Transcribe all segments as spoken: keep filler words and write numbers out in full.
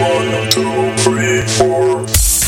One, two, three, four.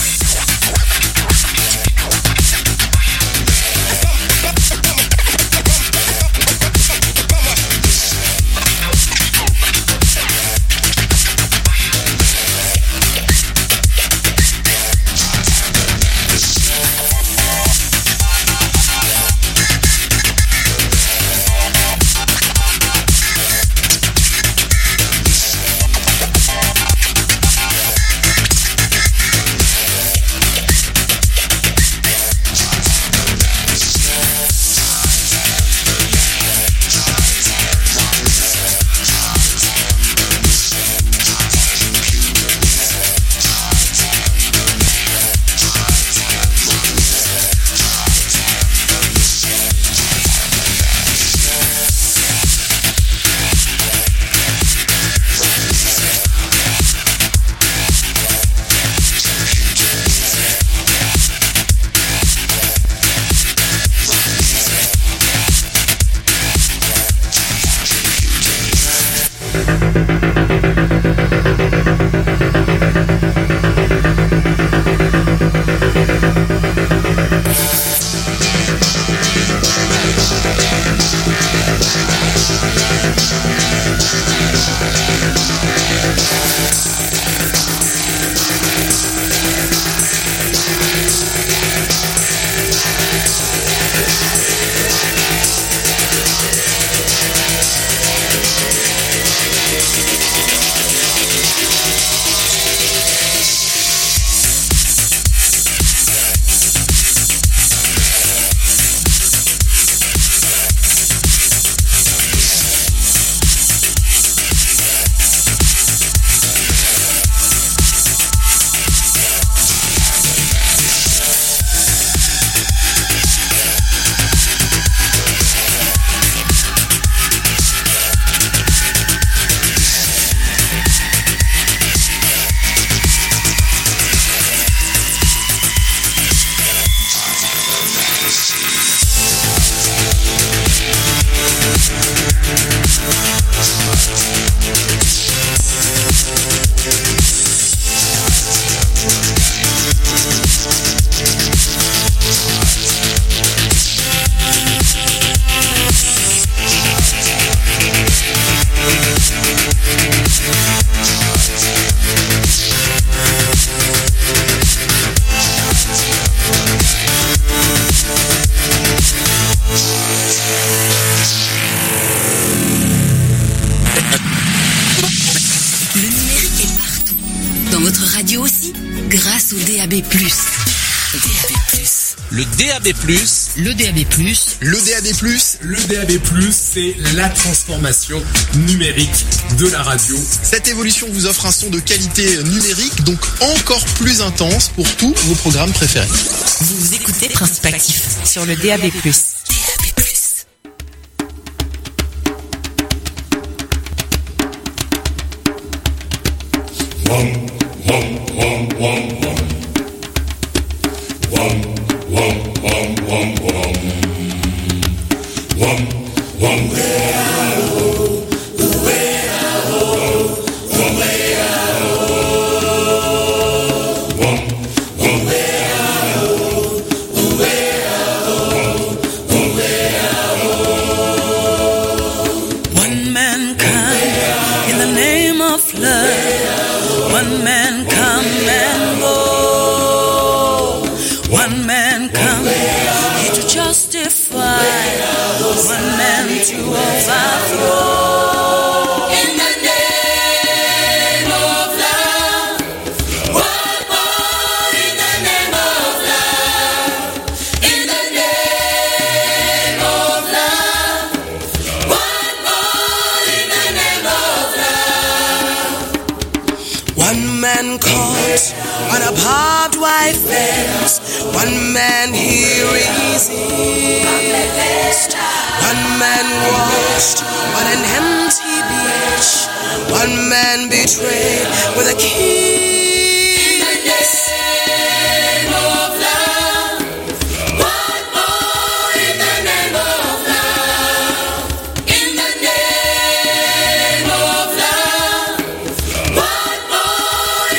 Le D A B plus. Le D A B plus. Le D A B plus. Le D A B plus, c'est la transformation numérique de la radio. Cette évolution vous offre un son de qualité numérique, donc encore plus intense pour tous vos programmes préférés. Vous écoutez Principe Actif sur le D A B plus. D A B plus. One, one, one, one, one. One, one, one, one, one. One, one, way I go, the way I go, the way I go. One, one, way I go, the way I go, the way I go. One mankind in the name of love. One man come and go. One man come here to justify. One man to overthrow. In the name of love. One more in the name of love. In the name of love. One more in the name of love. One man caught on a barbed wire fence. One man here is east. One man washed on an empty beach. One man betrayed with a kiss. In the name of love. One more in the name of love. In the name of love. One more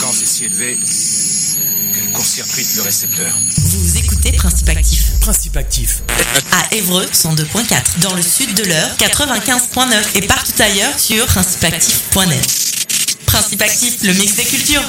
fréquence est si élevée qu'elle court-circuite le récepteur. Vous écoutez Principe Actif. Principe Actif. À Évreux, cent deux point quatre. Dans le sud de l'Eure, quatre-vingt-quinze point neuf. Et partout ailleurs sur principe actif point net. Principe Actif, le mix des cultures.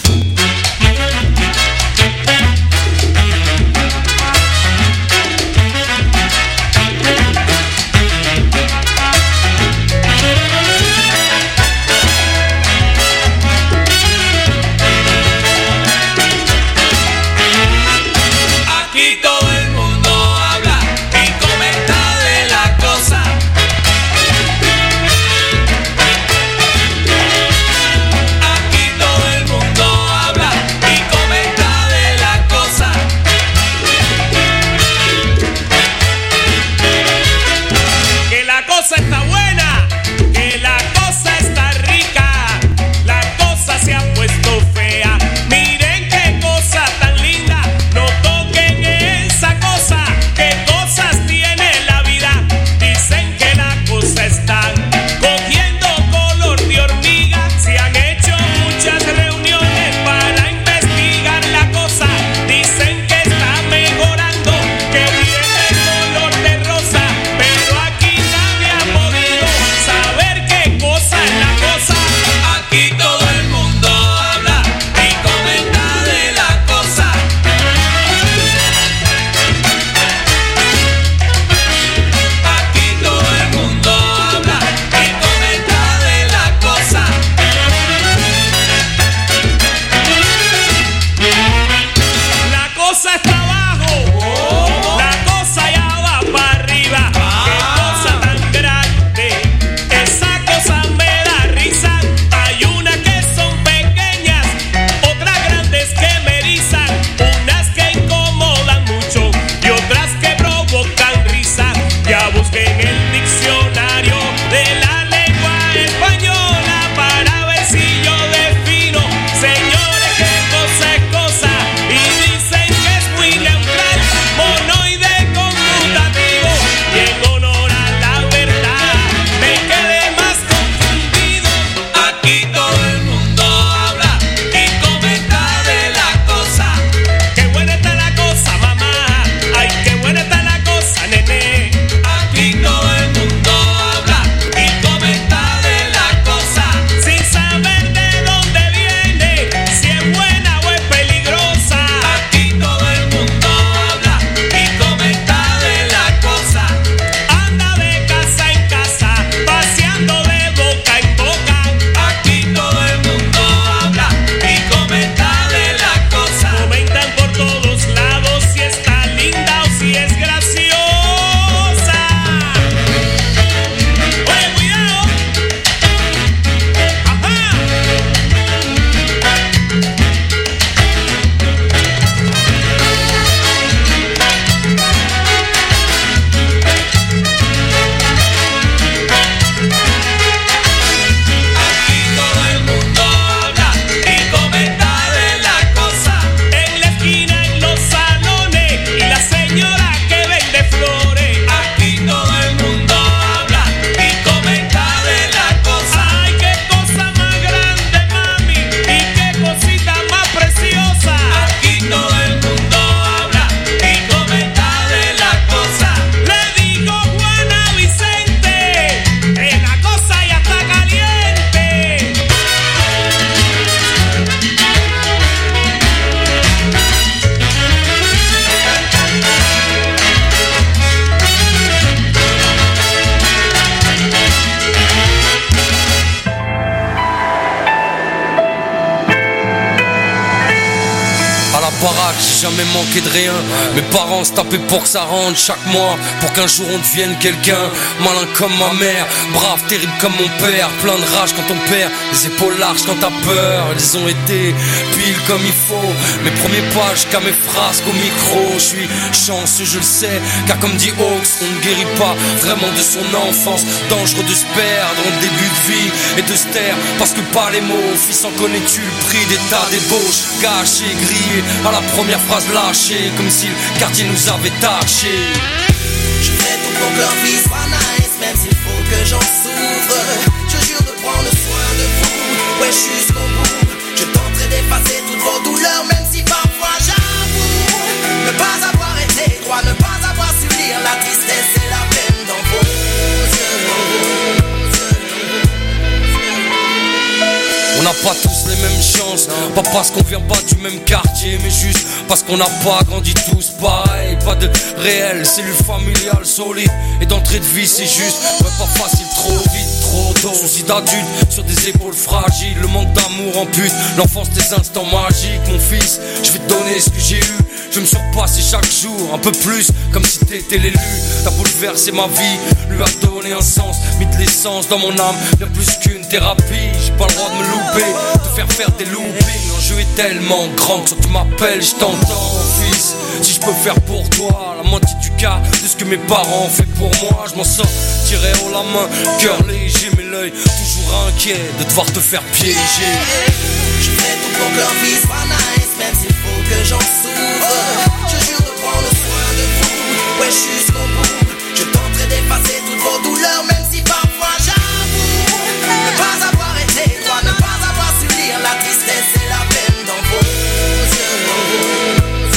baraque, j'ai jamais manqué de rien. Mes parents se tapaient pour que ça rentre chaque mois, pour qu'un jour on devienne quelqu'un. Malin comme ma mère, brave, terrible comme mon père. Plein de rage quand on perd, les épaules larges quand t'as peur. Ils ont été pile comme il faut. Mes premiers pas jusqu'à mes phrases qu'au micro. Je suis chanceux, je le sais, car comme dit Hawks, on ne guérit pas vraiment de son enfance. Dangereux de se perdre en début de vie et de se taire, parce que pas les mots. Fils, en connais-tu le prix des tas d'ébauches? Gâché, grillé, à la première phrase lâchée, comme si le quartier nous avait tâché. Je fais tout pour que leur vie soit nice, même s'il faut que j'en souffre. Je jure de prendre soin de vous, ouais jusqu'au bout. Je tenterai d'effacer tout pas tous les mêmes chances. Pas parce qu'on vient pas du même quartier, mais juste parce qu'on n'a pas grandi tous pareil. Pas de réel, cellule familiale solide. Et d'entrée de vie c'est juste, ouais pas facile, trop vite, trop tôt. Soucis d'adulte sur des épaules fragiles. Le manque d'amour en pute, l'enfance des instants magiques. Mon fils, je vais te donner ce que j'ai eu. Je me surpasse chaque jour, un peu plus, comme si t'étais l'élu. T'as bouleversé ma vie, lui a donné un sens. Mis de l'essence dans mon âme, bien plus qu'une thérapie. J'ai pas le droit de me louper, de faire faire des loopings. L'enjeu est tellement grand que quand tu m'appelles, je t'entends, fils. Si je peux faire pour toi la moitié du cas de ce que mes parents ont fait pour moi, je m'en sors, tiré haut la main, cœur léger mais l'œil toujours inquiet de devoir te faire piéger. Je fais tout pour que leur vie soit nice, même s'il faut que j'en souffre. Je jure de prendre soin de vous, ouais jusqu'au bout. Je tenterai d'effacer toutes vos douleurs, même si parfois j'avoue ne pas avoir été droit, ne pas avoir su lire la tristesse et la peine dans vos yeux.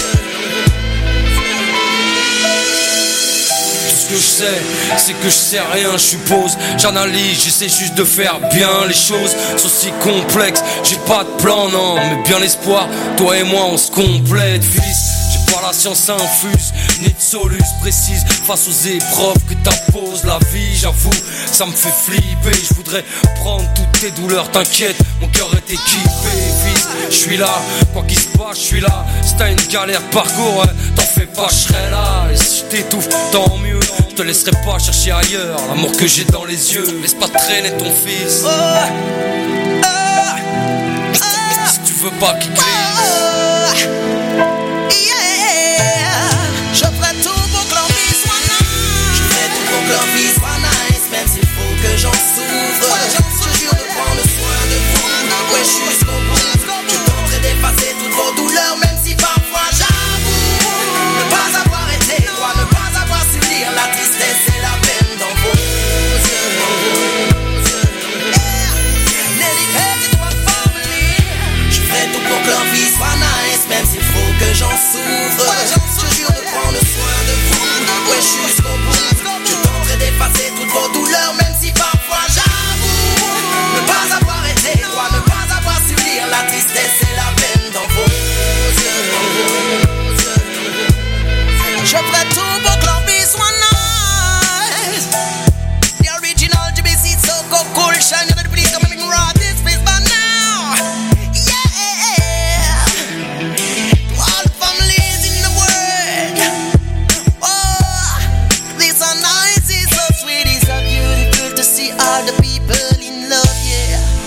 Tout ce que je sais, c'est que je sais rien, je suppose. J'analyse, j'essaie juste de faire bien les choses. C'est aussi complexe, j'ai pas de plan, non, mais bien l'espoir. Toi et moi, on se complète, fils. J'ai pas la science infuse, ni de soluce précise face aux épreuves que t'impose la vie. J'avoue, ça me fait flipper. Je voudrais prendre toutes tes douleurs, t'inquiète, mon cœur est équipé, fils. Je suis là, quoi qu'il se passe, je suis là. Si t'as une galère de parcours, ouais, t'en fais pas, je serai là. Et si je t'étouffe, tant mieux. Je te laisserai pas chercher ailleurs l'amour que j'ai dans les yeux. Laisse pas traîner ton fils. Oh, oh, oh, si tu veux pas qu'il glisse. Je ferai tout pour que leur vie soit nice. Je ferai tout pour que leur vie soit nice, même s'il faut que j'en souffre. Je jure de prendre soin de vous, ouais jusqu'au bout. Je tenterai d'effacer toutes vos douleurs, même si parfois j'avoue ne pas avoir été droit, ne pas avoir su lire la tristesse et la peine dans vos yeux. Dedicated to our family. Je ferai tout pour que leur vie soit nice, même s'il faut que j'en souffre. Je jure de prendre soin de vous, ouais jusqu'au bout. Je tenterai d'effacer toutes vos douleurs, même si parfois j'avoue ne pas avoir été droit, ne pas avoir su lire la tristesse et la peine dans vos yeux. Je ferai tout pour que leur vie soit nice. The original G B C so go cool, shine you the police coming raw this face but now. Yeah, to all families in the world. Oh, this are nice, it's so sweet, it's so beautiful to see all the people in love, yeah.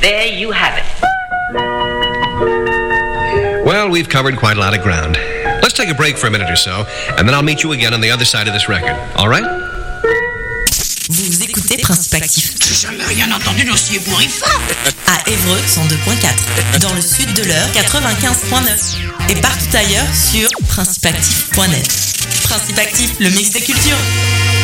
there you have it. Well, we've covered quite a lot of ground. Let's take a break for a minute or so, and then I'll meet you again on the other side of this record. All right? Vous écoutez Principe Actif. J'ai jamais rien entendu d'aussi ébouriffant. À Évreux cent deux point quatre. Dans le sud de l'Eure quatre-vingt-quinze point neuf. Et partout ailleurs sur principe actif point net. Principe Actif, le mix des cultures.